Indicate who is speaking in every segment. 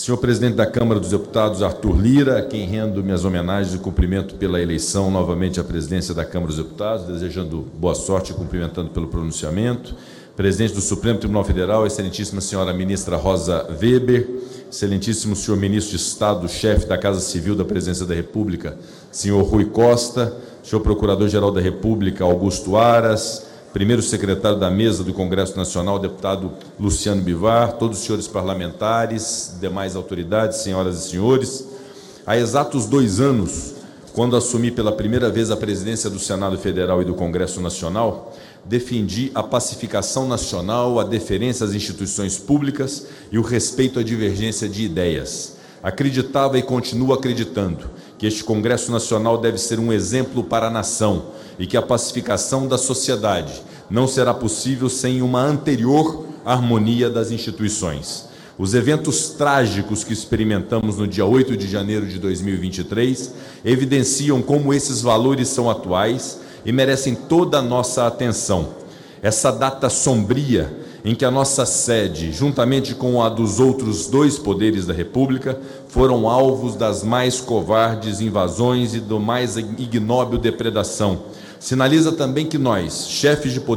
Speaker 1: Senhor presidente da Câmara dos Deputados, Arthur Lira, a quem rendo minhas homenagens e cumprimento pela eleição novamente à presidência da Câmara dos Deputados, desejando boa sorte e cumprimentando pelo pronunciamento. Presidente do Supremo Tribunal Federal, excelentíssima senhora ministra Rosa Weber, excelentíssimo senhor ministro de Estado, chefe da Casa Civil da Presidência da República, senhor Rui Costa, senhor procurador-geral da República, Augusto Aras, primeiro secretário da mesa do Congresso Nacional, deputado Luciano Bivar, todos os senhores parlamentares, demais autoridades, senhoras e senhores. Há exatos 2 anos, quando assumi pela primeira vez a presidência do Senado Federal e do Congresso Nacional, defendi a pacificação nacional, a deferência às instituições públicas e o respeito à divergência de ideias. Acreditava e continuo acreditando que este Congresso Nacional deve ser um exemplo para a nação e que a pacificação da sociedade não será possível sem uma anterior harmonia das instituições. Os eventos trágicos que experimentamos no dia 8 de janeiro de 2023 evidenciam como esses valores são atuais e merecem toda a nossa atenção. Essa data sombria em que a nossa sede, juntamente com a dos outros 2 poderes da República, foram alvos das mais covardes invasões e do mais ignóbil depredação, sinaliza também que nós, chefes de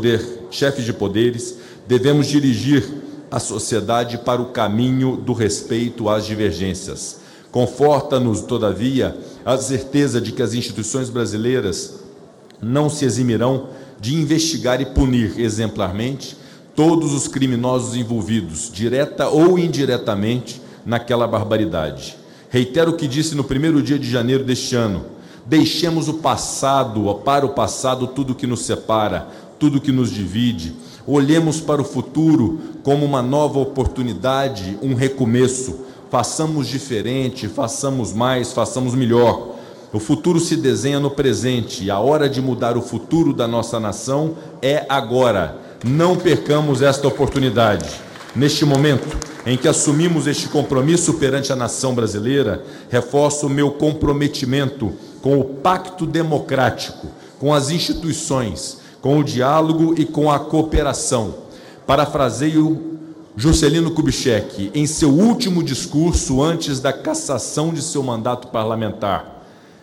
Speaker 1: poderes, devemos dirigir a sociedade para o caminho do respeito às divergências. Conforta-nos, todavia, a certeza de que as instituições brasileiras não se eximirão de investigar e punir exemplarmente todos os criminosos envolvidos, direta ou indiretamente, naquela barbaridade. Reitero o que disse no primeiro dia de janeiro deste ano: deixemos o passado, para o passado, tudo que nos separa, tudo que nos divide. Olhemos para o futuro como uma nova oportunidade, um recomeço. Façamos diferente, façamos mais, façamos melhor. O futuro se desenha no presente e a hora de mudar o futuro da nossa nação é agora. Não percamos esta oportunidade. Neste momento em que assumimos este compromisso perante a nação brasileira, reforço o meu comprometimento com o pacto democrático, com as instituições, com o diálogo e com a cooperação. Parafraseio Juscelino Kubitschek em seu último discurso antes da cassação de seu mandato parlamentar.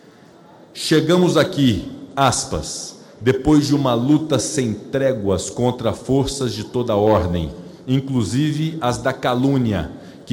Speaker 1: Chegamos aqui, aspas, depois de uma luta sem tréguas contra forças de toda ordem, inclusive as da calúnia, que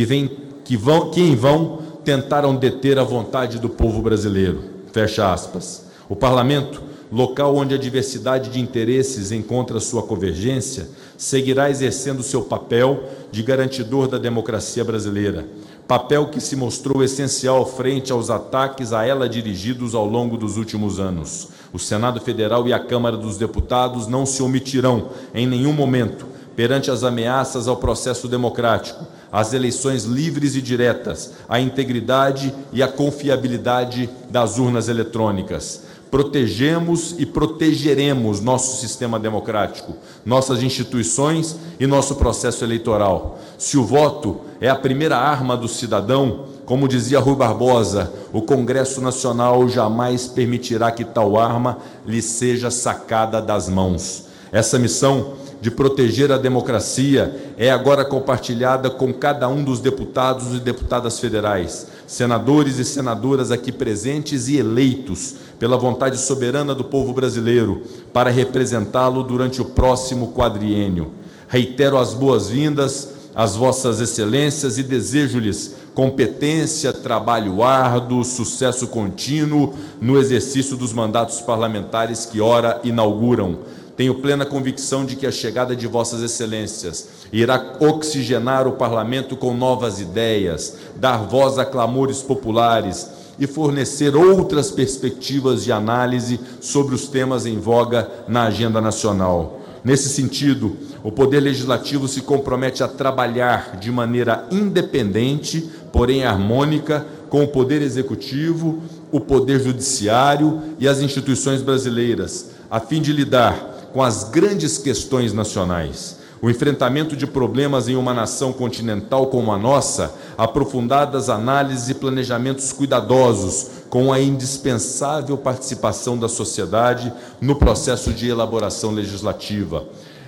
Speaker 1: em vão tentaram deter a vontade do povo brasileiro. Fecha aspas. O Parlamento, local onde a diversidade de interesses encontra sua convergência, seguirá exercendo seu papel de garantidor da democracia brasileira, papel que se mostrou essencial frente aos ataques a ela dirigidos ao longo dos últimos anos. O Senado Federal e a Câmara dos Deputados não se omitirão, em nenhum momento, perante as ameaças ao processo democrático, às eleições livres e diretas, à integridade e à confiabilidade das urnas eletrônicas. Protegemos e protegeremos nosso sistema democrático, nossas instituições e nosso processo eleitoral. Se o voto é a primeira arma do cidadão, como dizia Rui Barbosa, o Congresso Nacional jamais permitirá que tal arma lhe seja sacada das mãos. Essa missão de proteger a democracia é agora compartilhada com cada um dos deputados e deputadas federais, senadores e senadoras aqui presentes e eleitos pela vontade soberana do povo brasileiro para representá-lo durante o próximo quadriênio. Reitero as boas-vindas às vossas excelências e desejo-lhes competência, trabalho árduo, sucesso contínuo no exercício dos mandatos parlamentares que ora inauguram. Tenho plena convicção de que a chegada de vossas excelências irá oxigenar o parlamento com novas ideias, dar voz a clamores populares e fornecer outras perspectivas de análise sobre os temas em voga na agenda nacional. Nesse sentido, o Poder Legislativo se compromete a trabalhar de maneira independente, porém harmônica, com o Poder Executivo, o Poder Judiciário e as instituições brasileiras, a fim de lidar com as grandes questões nacionais. O enfrentamento de problemas em uma nação continental como a nossa, aprofundadas análises e planejamentos cuidadosos, com a indispensável participação da sociedade no processo de elaboração legislativa.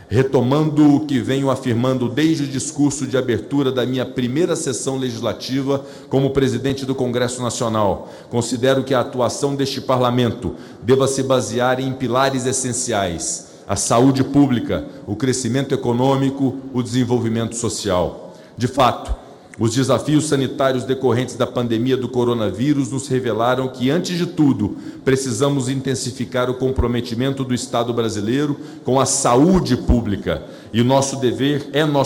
Speaker 1: Retomando o que venho afirmando desde o discurso de abertura da minha primeira sessão legislativa como presidente do Congresso Nacional, considero que a atuação deste Parlamento deva se basear em pilares essenciais: a saúde pública, o crescimento econômico, o desenvolvimento social. De fato, os desafios sanitários decorrentes da pandemia do coronavírus nos revelaram que, antes de tudo, precisamos intensificar o comprometimento do Estado brasileiro com a saúde pública. E nosso dever,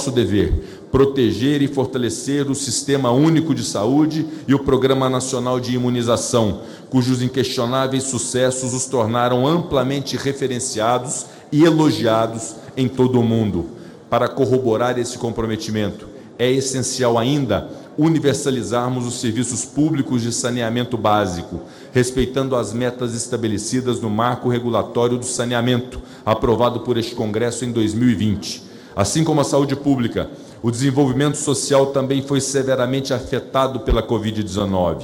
Speaker 1: proteger e fortalecer o Sistema Único de Saúde e o Programa Nacional de Imunização, cujos inquestionáveis sucessos os tornaram amplamente referenciados e elogiados em todo o mundo. Para corroborar esse comprometimento, é essencial ainda universalizarmos os serviços públicos de saneamento básico, respeitando as metas estabelecidas no Marco Regulatório do Saneamento, aprovado por este Congresso em 2020. Assim como a saúde pública, o desenvolvimento social também foi severamente afetado pela Covid-19.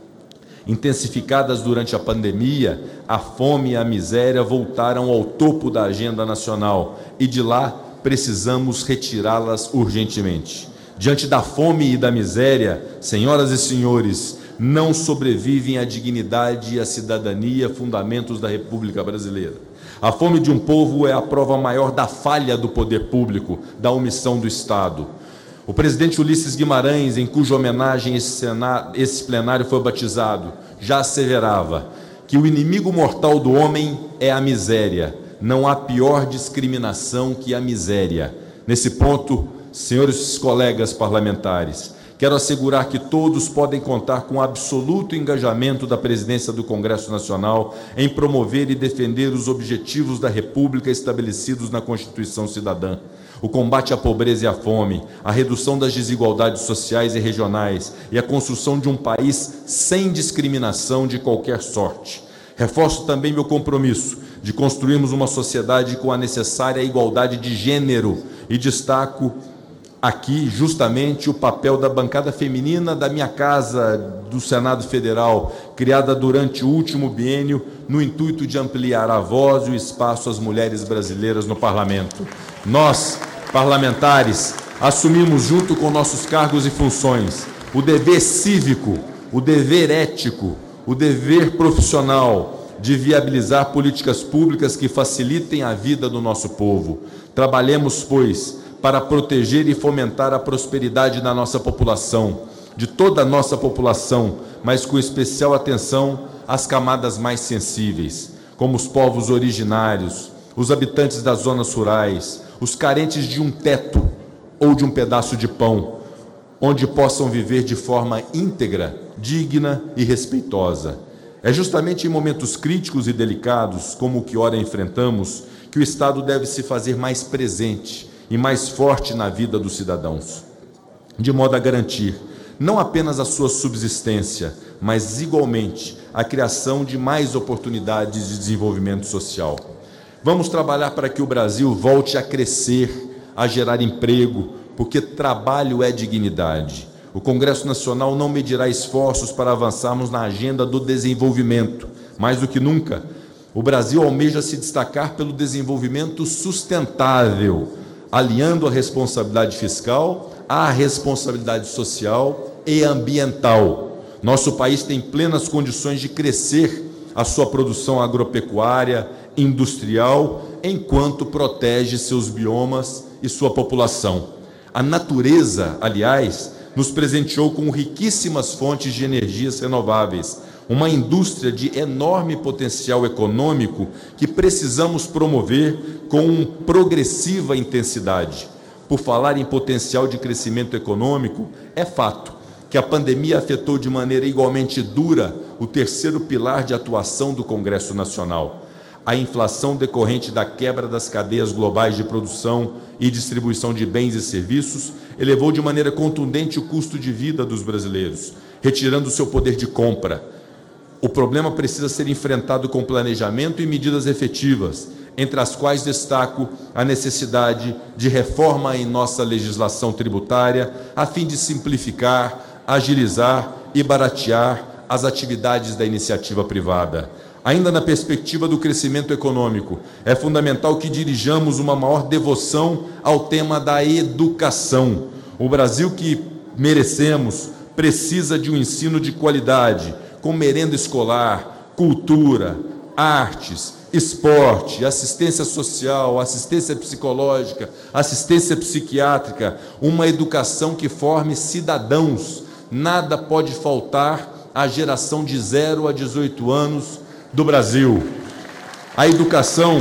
Speaker 1: Intensificadas durante a pandemia, a fome e a miséria voltaram ao topo da agenda nacional e de lá precisamos retirá-las urgentemente. Diante da fome e da miséria, senhoras e senhores, não sobrevivem a dignidade e a cidadania, fundamentos da República Brasileira. A fome de um povo é a prova maior da falha do poder público, da omissão do Estado. O presidente Ulisses Guimarães, em cuja homenagem esse plenário foi batizado, já asseverava que o inimigo mortal do homem é a miséria. Não há pior discriminação que a miséria. Nesse ponto, senhores colegas parlamentares, quero assegurar que todos podem contar com o absoluto engajamento da presidência do Congresso Nacional em promover e defender os objetivos da República estabelecidos na Constituição Cidadã: o combate à pobreza e à fome, a redução das desigualdades sociais e regionais e a construção de um país sem discriminação de qualquer sorte. Reforço também meu compromisso de construirmos uma sociedade com a necessária igualdade de gênero e destaco aqui justamente o papel da bancada feminina da minha casa, do Senado Federal, criada durante o último biênio, no intuito de ampliar a voz e o espaço às mulheres brasileiras no Parlamento. Nós, parlamentares, assumimos junto com nossos cargos e funções o dever cívico, o dever ético, o dever profissional de viabilizar políticas públicas que facilitem a vida do nosso povo. Trabalhemos, pois, para proteger e fomentar a prosperidade da nossa população, de toda a nossa população, mas com especial atenção às camadas mais sensíveis, como os povos originários, os habitantes das zonas rurais, os carentes de um teto ou de um pedaço de pão, onde possam viver de forma íntegra, digna e respeitosa. É justamente em momentos críticos e delicados, como o que ora enfrentamos, que o Estado deve se fazer mais presente e mais forte na vida dos cidadãos, de modo a garantir não apenas a sua subsistência, mas igualmente a criação de mais oportunidades de desenvolvimento social. Vamos trabalhar para que o Brasil volte a crescer, a gerar emprego, porque trabalho é dignidade. O Congresso Nacional não medirá esforços para avançarmos na agenda do desenvolvimento. Mais do que nunca, o Brasil almeja se destacar pelo desenvolvimento sustentável, aliando a responsabilidade fiscal à responsabilidade social e ambiental. Nosso país tem plenas condições de crescer a sua produção agropecuária, industrial, enquanto protege seus biomas e sua população. A natureza, aliás, nos presenteou com riquíssimas fontes de energias renováveis, uma indústria de enorme potencial econômico que precisamos promover com progressiva intensidade. Por falar em potencial de crescimento econômico, é fato que a pandemia afetou de maneira igualmente dura o terceiro pilar de atuação do Congresso Nacional. A inflação decorrente da quebra das cadeias globais de produção e distribuição de bens e serviços elevou de maneira contundente o custo de vida dos brasileiros, retirando seu poder de compra. O problema precisa ser enfrentado com planejamento e medidas efetivas, entre as quais destaco a necessidade de reforma em nossa legislação tributária, a fim de simplificar, agilizar e baratear as atividades da iniciativa privada. Ainda na perspectiva do crescimento econômico, é fundamental que dirijamos uma maior devoção ao tema da educação. O Brasil que merecemos precisa de um ensino de qualidade, com merenda escolar, cultura, artes, esporte, assistência social, assistência psicológica, assistência psiquiátrica, uma educação que forme cidadãos. Nada pode faltar à geração de 0 a 18 anos do Brasil. A educação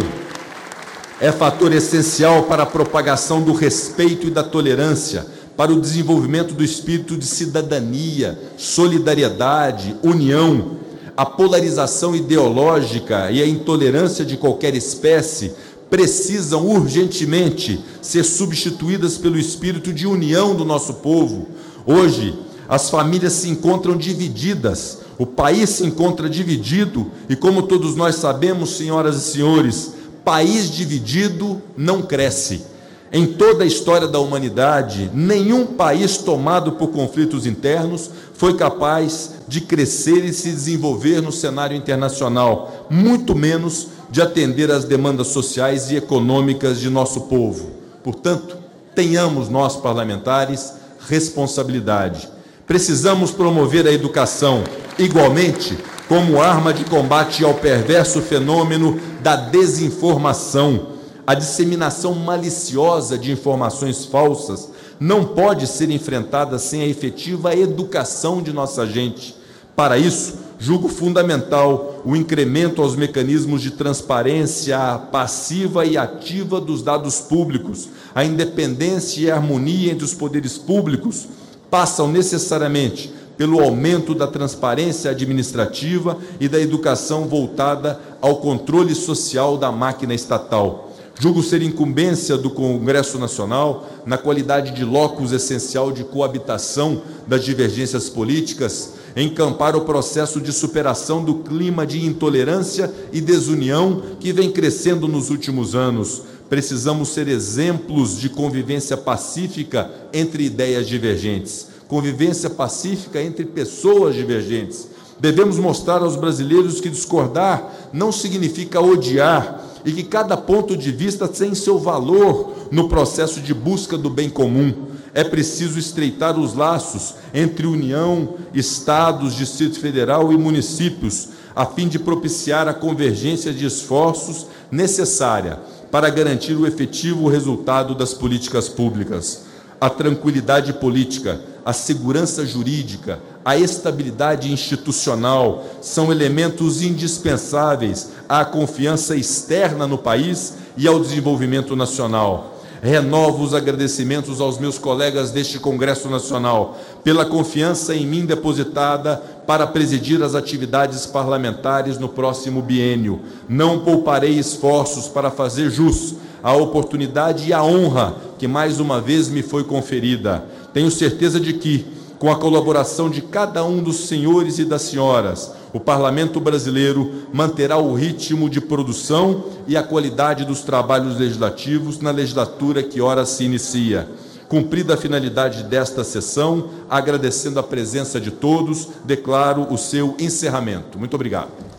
Speaker 1: é fator essencial para a propagação do respeito e da tolerância, para o desenvolvimento do espírito de cidadania, solidariedade, união. A polarização ideológica e a intolerância de qualquer espécie precisam urgentemente ser substituídas pelo espírito de união do nosso povo. Hoje, as famílias se encontram divididas, o país se encontra dividido e, como todos nós sabemos, senhoras e senhores, país dividido não cresce. Em toda a história da humanidade, nenhum país tomado por conflitos internos foi capaz de crescer e se desenvolver no cenário internacional, muito menos de atender às demandas sociais e econômicas de nosso povo. Portanto, tenhamos nós, parlamentares, responsabilidade. Precisamos promover a educação, igualmente, como arma de combate ao perverso fenômeno da desinformação. A disseminação maliciosa de informações falsas não pode ser enfrentada sem a efetiva educação de nossa gente. Para isso, julgo fundamental o incremento aos mecanismos de transparência passiva e ativa dos dados públicos. A independência e a harmonia entre os poderes públicos passam necessariamente pelo aumento da transparência administrativa e da educação voltada ao controle social da máquina estatal. Julgo ser incumbência do Congresso Nacional, na qualidade de locus essencial de coabitação das divergências políticas, encampar o processo de superação do clima de intolerância e desunião que vem crescendo nos últimos anos. Precisamos ser exemplos de convivência pacífica entre ideias divergentes, convivência pacífica entre pessoas divergentes. Devemos mostrar aos brasileiros que discordar não significa odiar e que cada ponto de vista tem seu valor no processo de busca do bem comum. É preciso estreitar os laços entre União, Estados, Distrito Federal e municípios, a fim de propiciar a convergência de esforços necessária para garantir o efetivo resultado das políticas públicas. A tranquilidade política, a segurança jurídica, a estabilidade institucional são elementos indispensáveis à confiança externa no país e ao desenvolvimento nacional. Renovo os agradecimentos aos meus colegas deste Congresso Nacional pela confiança em mim depositada para presidir as atividades parlamentares no próximo biênio. Não pouparei esforços para fazer jus à oportunidade e à honra que mais uma vez me foi conferida. Tenho certeza de que, com a colaboração de cada um dos senhores e das senhoras, o Parlamento brasileiro manterá o ritmo de produção e a qualidade dos trabalhos legislativos na legislatura que ora se inicia. Cumprida a finalidade desta sessão, agradecendo a presença de todos, declaro o seu encerramento. Muito obrigado.